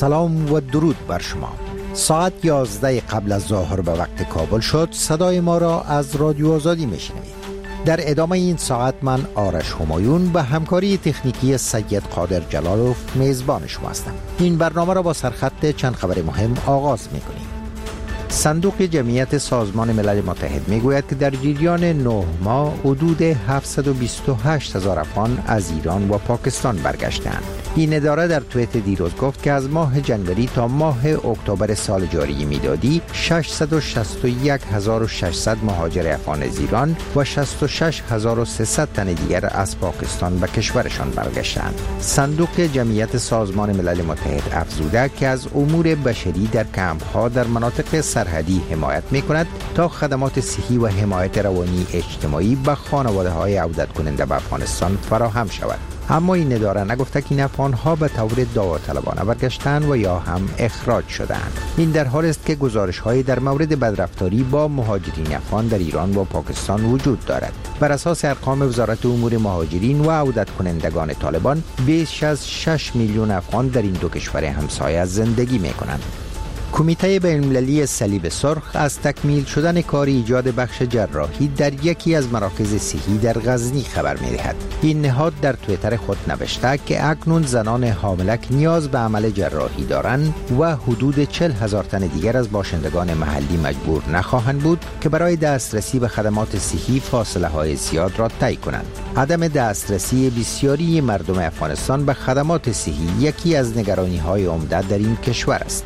سلام و درود بر شما. ساعت 11 قبل از ظهر به وقت کابل شد. صدای ما را از رادیو آزادی میشنوید. در ادامه این ساعت من آرش همایون به همکاری تکنیکی سید قادر جلالوف میزبان شما هستم. این برنامه را با سرخط چند خبر مهم آغاز میکنیم. صندوق جمعیت سازمان ملل متحد میگوید که در جریان 9 ماه حدود 728,000 افغان از ایران و پاکستان برگشتند. این اداره در توییت دیروز گفت که از ماه جنوری تا ماه اکتبر سال جاری میلادی 661,600 مهاجر افغان از ایران و 66,300 تن دیگر از پاکستان به کشورشان برگشتند. صندوق جمعیت سازمان ملل متحد افزوده که از امور بشری در کمپ‌ها در مناطق سرحدی حمایت می‌کند تا خدمات صحی و حمایت روانی اجتماعی به خانواده‌های عودت کننده به افغانستان فراهم شود. اما این اداره نگفته که این افغان‌ها به طور داوطلبانه برگشتند و یا هم اخراج شدند. این در حالی است که گزارش‌هایی در مورد بدرفتاری با مهاجرین افغان در ایران و پاکستان وجود دارد. بر اساس ارقام وزارت امور مهاجرین و عودت کنندگان طالبان، بیش از 6 میلیون افغان در این دو کشور همسایه زندگی می‌کنند. کمیته بین‌المللی صلیب سرخ از تکمیل شدن کار ایجاد بخش جراحی در یکی از مراکز صحی در غزنی خبر می‌دهد. این نهاد در توییتر خود نوشته که اکنون زنان حاملک نیاز به عمل جراحی دارند و حدود 40,000 تن دیگر از باشندگان محلی مجبور نخواهند بود که برای دسترسی به خدمات صحی فاصله‌های زیاد را طی کنند. عدم دسترسی بسیاری مردم افغانستان به خدمات صحی یکی از نگرانی‌های عمده در این کشور است.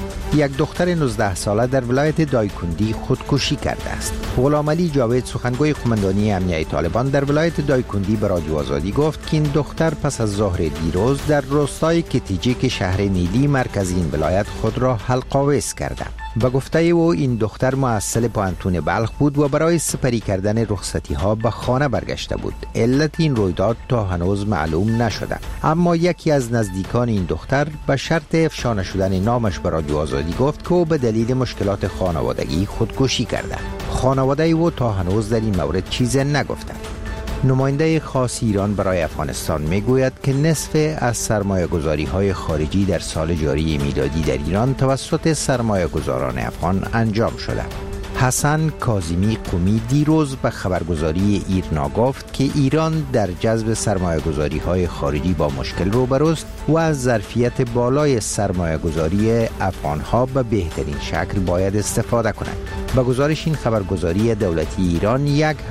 یک دختر 19 ساله در ولایت دایکندی خودکشی کرده است. غلام علی جاوید، سخنگوی قماندانی امنیه طالبان در ولایت دایکندی، به رادیو آزادی گفت که این دختر پس از ظهر دیروز در روستای کتیجیک شهر نیلی مرکز این ولایت خود را حلق‌آویز کرده. به گفته او این دختر محصل پوهنتون بلخ بود و برای سپری کردن رخصتی ها به خانه برگشته بود. علت این رویداد تا هنوز معلوم نشده، اما یکی از نزدیکان این دختر به شرط افشا نشدن نامش به رادیو آزادی گفت که او به دلیل مشکلات خانوادگی خودکشی کرده. خانواده او تا هنوز در این مورد چیزی نگفته. نماینده خاص ایران برای افغانستان میگوید که نصف از سرمایه‌گذاری‌های خارجی در سال جاری میلادی در ایران توسط سرمایه‌گذاران افغان انجام شده. حسن کاظمی قمی دیروز به خبرگزاری ایرنا گفت که ایران در جذب سرمایه‌گذاری‌های خارجی با مشکل روبروست و از ظرفیت بالای سرمایه‌گذاری افغان‌ها به بهترین شکل باید استفاده کند. با گزارش این خبرگزاری دولتی ایران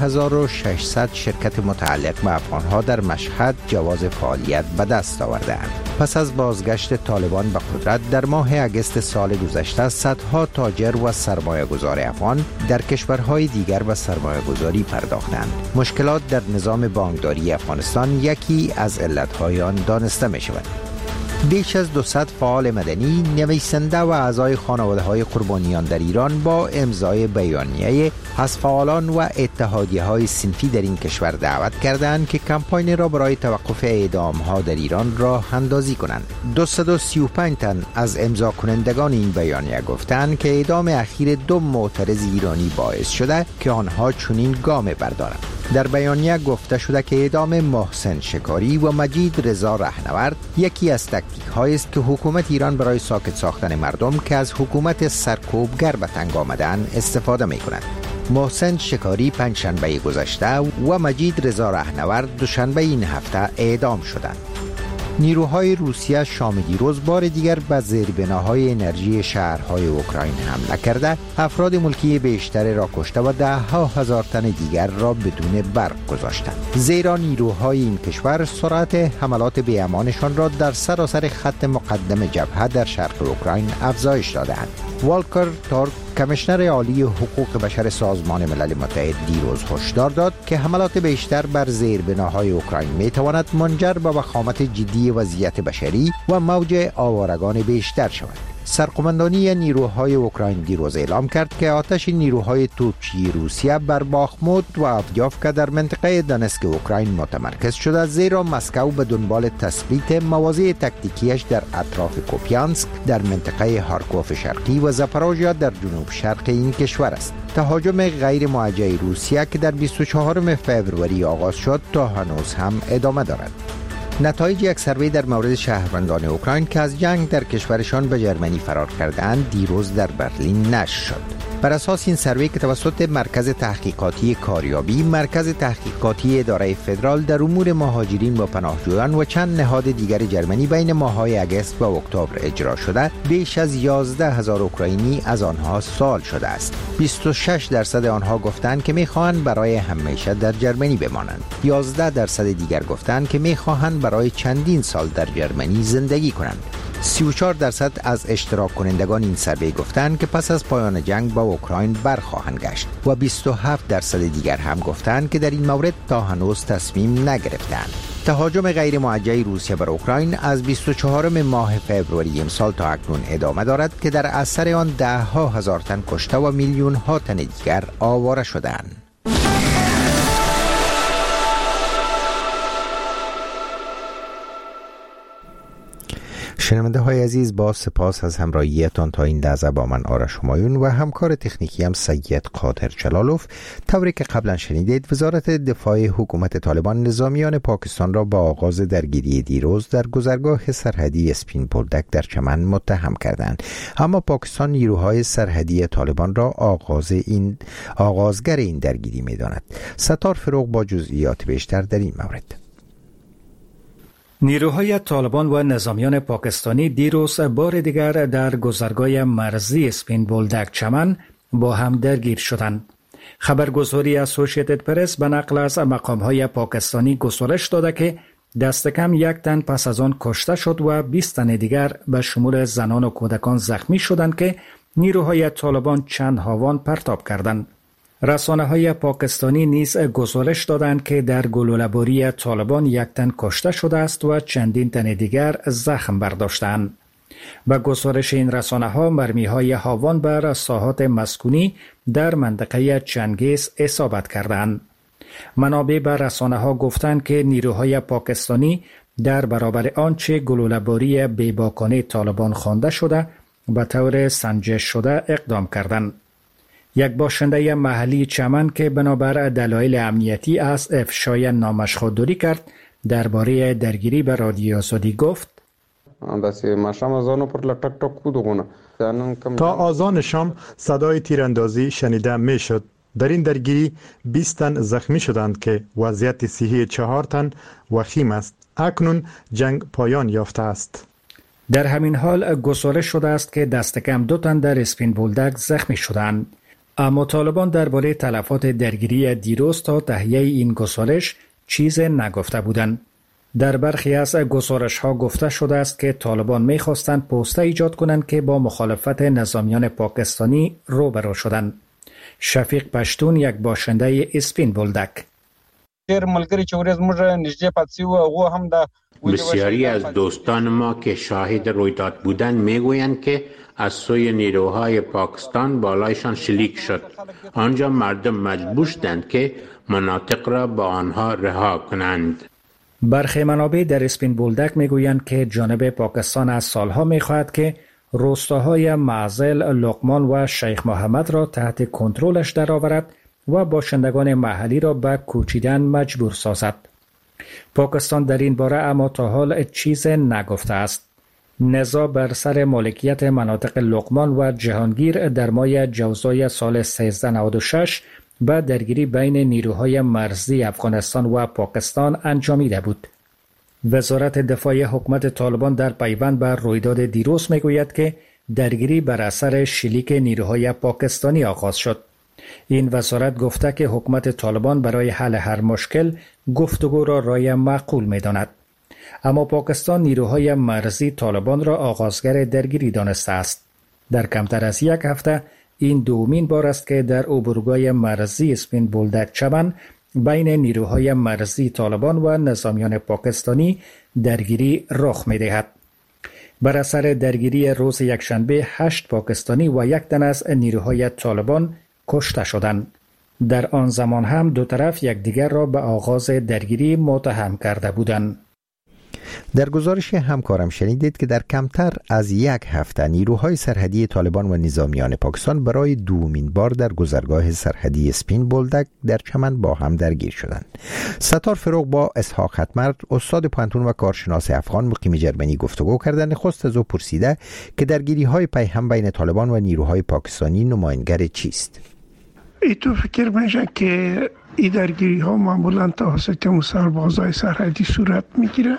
1600 شرکت متعلق به افغان‌ها در مشهد جواز فعالیت به دست آورده‌اند. پس از بازگشت طالبان به قدرت در ماه اگست سال گذشته، صدها تاجر و سرمایه‌گذار افغان در کشورهای دیگر به سرمایه‌گذاری پرداختند. مشکلات در نظام بانکداری افغانستان یکی از علت‌های آن دانسته می‌شود. بیش از 200 فعال مدنی، نویسنده و اعضای خانواده‌های قربانیان در ایران با امضای بیانیه از فعالان و اتحادیه‌های صنفی در این کشور دعوت کردند که کمپاین را برای توقف اعدام‌ها در ایران راه اندازی کنند. 235 تن از امضا کنندگان این بیانیه گفتند که اعدام اخیر 2 معترض ایرانی باعث شده که آنها چنین گام بردارند. در بیانیه گفته شده که اعدام محسن شکاری و مجید رضا رهنورد یکی از تاکتیک‌هایی است که حکومت ایران برای ساکت ساختن مردم که از حکومت سرکوبگر به تنگ آمدن استفاده می‌کند. محسن شکاری پنجشنبه گذشته و مجید رضا رهنورد دوشنبه این هفته اعدام شدند. نیروهای روسیه شام دیروز بار دیگر به زیربناهای انرژی شهرهای اوکراین حمله کرده، افراد ملکی بیشتر را کشته و 10,000 تن دیگر را بدون برق گذاشتند. زیرا نیروهای این کشور سرعت حملات بی‌امانشان را در سراسر خط مقدم جبهه در شرق اوکراین افزایش دادند. والکر تورک، کمیشنر عالی حقوق بشر سازمان ملل متحد، دیروز هشدار داد که حملات بیشتر بر زیربناهای اوکراین میتواند منجر به وخامت جدی وضعیت بشری و موج آوارگان بیشتر شود. سرقماندانی نیروهای اوکراین دیروز اعلام کرد که آتش نیروهای توپچی روسیه بر باخموت و آودیوفکا در منطقه دونتسک اوکراین متمرکز شده، زیرا مسکو به دنبال تثبیت مواضع تکتیکیش در اطراف کوپیانسک در منطقه هارکوف شرقی و زاپاروژیا در جنوب شرق این کشور است. تهاجم غیر موجه روسیه که در 24 فوریه آغاز شد تا هنوز هم ادامه دارد. نتایج یک سروی در مورد شهروندان اوکراین که از جنگ در کشورشان به جرمنی فرار کردند دیروز در برلین نشر شد. بر اساس این سروی که توسط مرکز تحقیقاتی کاریابی، مرکز تحقیقاتی اداره فدرال در امور مهاجرین و پناهجویان و چند نهاد دیگر جرمنی بین ماه‌های اگست و اکتبر اجرا شده، بیش از 11,000 اوکراینی از آنها سوال شده است. 26% آنها گفتند که می‌خواهند برای همیشه در جرمنی بمانند. 11% دیگر گفتند که می‌خواهند برای چندین سال در جرمنی زندگی کنند. 34% از اشتراک کنندگان این سروی گفتند که پس از پایان جنگ با اوکراین برخواهند گشت و 27% دیگر هم گفتند که در این مورد تا هنوز تصمیم نگرفتند. تهاجم غیر موجه روسیه بر اوکراین از 24 ماه فوریه امسال تا اکنون ادامه دارد که در اثر آن ده‌ها هزار تن کشته و میلیون ها تن دیگر آواره شدند. شنونده های عزیز، با سپاس از همراهیتان تا این لحظه با من آرش همایون و همکار تکنیکی هم سید قادر جلالوف. طوری که قبلا شنیدید، وزارت دفاع حکومت طالبان نظامیان پاکستان را با آغاز درگیری دیروز در گذرگاه سرحدی اسپین بولدک در چمن متهم کردند، اما پاکستان نیروهای سرحدی طالبان را آغازگر این درگیری می داند. ستار فروغ با جزئیات بیشتر در این مورد. نیروهای طالبان و نظامیان پاکستانی دیروز بار دیگر در گذرگاه مرزی اسپین بولدک چمن با هم درگیر شدند. خبرگزاری اسوسییتد پرس به نقل از مقامهای پاکستانی گزارش داده که دست کم 1 تن پس از آن کشته شد و 20 تن دیگر به شمول زنان و کودکان زخمی شدند که نیروهای طالبان چند هاوان پرتاب کردند. رسانه‌های پاکستانی نیز گزارش دادند که در گلوله‌باری طالبان 1 تن کشته شده است و چندین تن دیگر زخم برداشتند. با گزارش این رسانه‌ها مرمی‌های هاوان بر ساحات مسکونی در منطقه چنگیز اصابت کردند. منابع به رسانه‌ها گفتند که نیروهای پاکستانی در برابر آنچه گلوله‌باری بیباکانه طالبان خوانده شده به طور سنجش شده اقدام کردند. یک باشنده محلی چمن که بنابر دلایل امنیتی از افشای نامش خودداری کرد درباره درگیری به رادیو آزادی گفت: تا آذان شام صدای تیراندازی شنیده می شد. در این درگیری 20 تن زخمی شدند که وضعیت صحی 4 تن وخیم است. اکنون جنگ پایان یافته است. در همین حال گزارش شده است که دست کم 2 تن در اسپین بولدک زخمی شدند. اما طالبان درباره تلفات درگیری دیروز تا تهیه این گزارش چیز نگفته بودند. در برخی از گزارش‌ها گفته شده است که طالبان می‌خواستند پوسته ایجاد کنند که با مخالفت نظامیان پاکستانی روبرو شدند. شفیق پشتون، یک باشنده اسپین بولدک: بسیاری از دوستان ما که شاهد رویداد بودند میگویند که از سوی نیروهای پاکستان بالایشان شلیک شد. آنجا مردم مجبور شدند که مناطق را با آنها رها کنند. برخی منابع در اسپین بولدک میگویند که جانب پاکستان از سالها میخواهد که روستاهای معزل، لقمان و شیخ محمد را تحت کنترلش درآورد و باشندگان محلی را به کوچیدن مجبور سازد. پاکستان در این باره اما تا حال چیز نگفته است. نزاع بر سر مالکیت مناطق لقمان و جهانگیر در ماه جوزای سال 1396 به درگیری بین نیروهای مرزی افغانستان و پاکستان انجامیده بود. وزارت دفاع حکومت طالبان در پیوند بر رویداد دیروز میگوید که درگیری بر اثر شلیک نیروهای پاکستانی آغاز شد. این وزارت گفته که حکومت طالبان برای حل هر مشکل گفتگو را رای معقول می‌داند. اما پاکستان نیروهای مرزی طالبان را آغازگر درگیری دانسته است. در کمتر از 1 هفته این دومین بار است که در عبورگاه مرزی اسپین بولدک چمن بین نیروهای مرزی طالبان و نظامیان پاکستانی درگیری رخ می‌دهد. بر اثر درگیری روز یکشنبه 8 پاکستانی و 1 تن از نیروهای طالبان کشته شدند. در آن زمان هم دو طرف یکدیگر را به آغاز درگیری متهم کرده بودند. در گزارش همکارم شنیدید که در کمتر از یک هفته نیروهای سرحدی طالبان و نظامیان پاکستان برای دومین بار در گذرگاه سرحدی اسپین بولدک در چمن با هم درگیر شدند. ستار فروغ با اسحاق ختمر استاد پانتون و کارشناس افغان مقیم جرمنی گفتگو کردند. نخست از او پرسیده که درگیری‌های پیهم بین طالبان و نیروهای پاکستانی نمایانگر چیست؟ تو فکر میشه که این درگیری ها معمولا توسط سربازای سرحدی صورت میگیره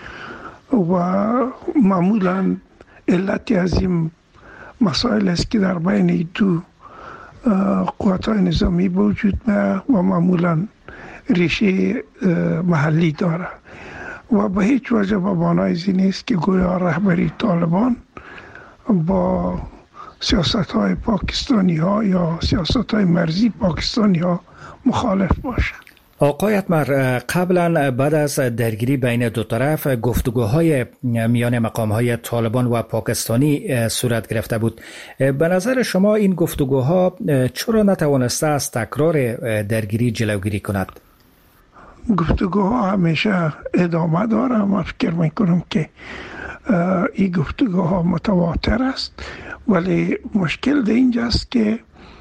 و معمولا علتی از این مسائل است که در بین دو قوت‌های نظامی وجود میاد و معمولا ریشه محلی داره و به هیچ وجه به معنای این نیست که گویا رهبری طالبان با سیاست‌های پاکستانی ها یا سیاست‌های مرزی پاکستانی ها مخالف باشه. آقای ختمر، قبلا بعد از درگیری بین دو طرف گفتگوهای میان مقام‌های طالبان و پاکستانی صورت گرفته بود. به نظر شما این گفتگوها چرا نتوانسته از تکرار درگیری جلوگیری کند؟ گفتگوها همیشه ادامه داره. من فکر میکنم که این گفتگوها متواتر است، ولی مشکل در اینجاست که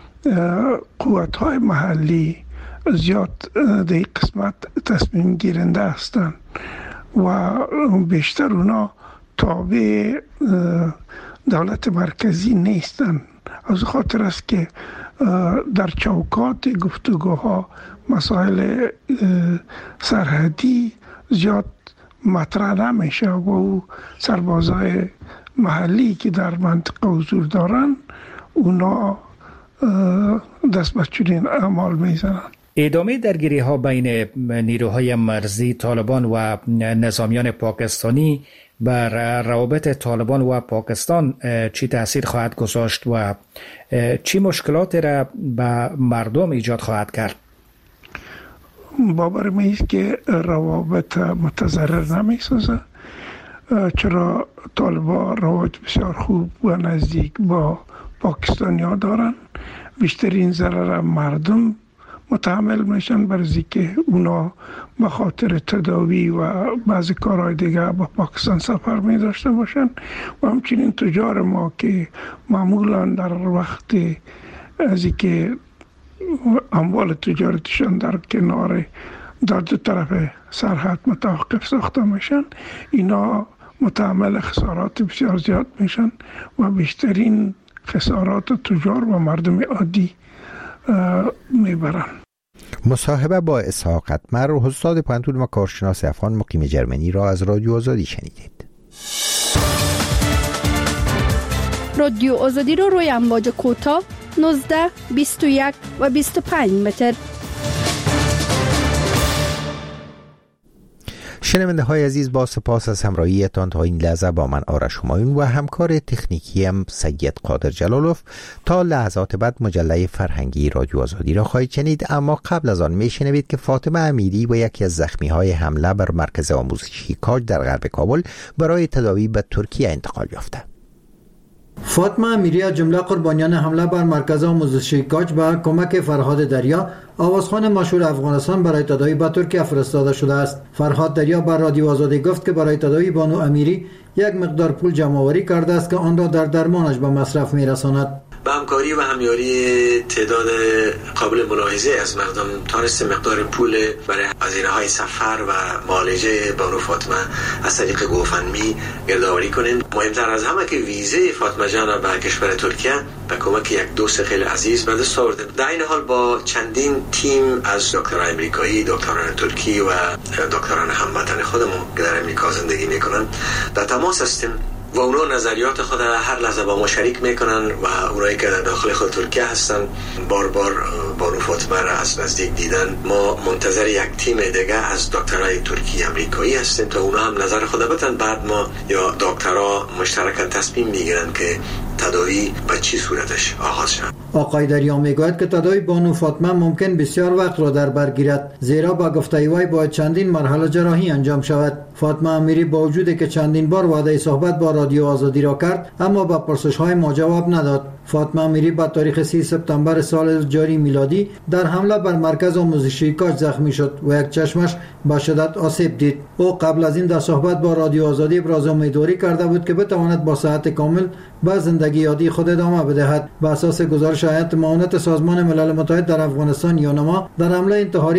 قوت‌های محلی زیاد در این قسمت تصمیم گیرنده هستند و بیشتر اونا تابع دولت مرکزی نیستند. از خاطر است که در چوکات گفتگوها مسائل سرحدی زیاد مطرح نمیشه و سربازای محلی که در منطقه حضور دارن اونا دست به چنین اعمال میزنن. ادامه درگیری ها بین نیروهای مرزی طالبان و نظامیان پاکستانی بر روابط طالبان و پاکستان چی تأثیر خواهد گذاشت و چی مشکلات را به مردم ایجاد خواهد کرد؟ باور میست که روابط متضرر نمیسازه، چرا طالبان روابط بسیار خوب و نزدیک با پاکستانی ها دارن. بیشترین ضرر مردم متحمل میشن برای که اونا به خاطر تداوی و بعضی کارهای دیگه با پاکستان سفر می داشته باشن و همچنین تجار ما که معمولا در وقت از که اموال تجارتشان در کنار در دو طرف سرحد متوقف ساخته میشن، اینا متحمل خسارات بسیار زیاد میشن و بیشترین خسارات تجار و مردم عادی میبرن. مصاحبه با اسحاق ختمر استاد پانتون و کارشناس افغان مقیم جرمنی را از رادیو آزادی شنیدید. رادیو آزادی رو روی امواج کوتاه 19, 21 و 25 متر. شنونده های عزیز، با سپاس از همراهیتان تا این لحظه با من آرش همایون و همکار تکنیکیم سید قادر جلالوف تا لحظات بعد مجله فرهنگی رادیو آزادی را خواهید شنید. اما قبل از آن میشنوید که فاطمه امیری و یکی از زخمی های حمله بر مرکز آموزشی کاج در غرب کابل برای تداوی به ترکیه انتقال یافته. فاطمه امیری از جمله قربانیان حمله بر مرکز آموزشی کاج به کمک فرهاد دریا، آوازخوان مشهور افغانستان، برای تداوی به ترکیه فرستاده شده است. فرهاد دریا بر رادیو آزادی گفت که برای تداوی بانو امیری یک مقدار پول جمع آوری کرده است که آن را در درمانش به مصرف می‌رساند. با همکاری و همیاری تعداد قابل ملاحظه از مردم تانست مقدار پول برای هزینه‌های سفر و معالجه بانو فاطمه از طریق گوفندمی گردآوری کنیم. مهمتر از همه که ویزه فاطمه جان را به کشور ترکیه به کمک یک دوست خیلی عزیز به دست آوردیم. در این حال با چندین تیم از دکتران امریکایی، دکتران ترکی و دکتران هموطن خودمون که در امریکا زندگی میکنن در تماس هستیم و اونا نظریات خود هر لحظه با ما شریک میکنن و اونایی که در داخل خود ترکیه هستن بار بانو فاطمه را از نزدیک دیدن. ما منتظر یک تیم دیگه از دکترای ترکی امریکایی هستیم تا اونا هم نظر خود بدن. بعد ما یا دکترها مشترکاً تصمیم میگیرن که تداوی به چی صورتش آغاز شد. آقای دریا میگوید که تداوی بانو فاطمه ممکن بسیار وقت را در بر گیرد، زیرا با گفته وی باید چندین مرحله جراحی انجام شود. فاطمه امیری با وجودی که چندین بار وعده صحبت با رادیو آزادی را کرد، اما با پرسش‌های ما جواب نداد. فاطمه امیری با تاریخ 30 سپتامبر سال جاری میلادی در حمله بر مرکز آموزشی کاج زخمی شد و یک چشمش به شدت آسیب دید. او قبل از این در صحبت با رادیو آزادی ابراز امیدواری کرده بود که بتواند با صحت کامل به زندگی عادی خود ادامه بدهد. بر اساس گزارش هیئت معاونت سازمان ملل متحد در افغانستان یونما، در حمله انتحاری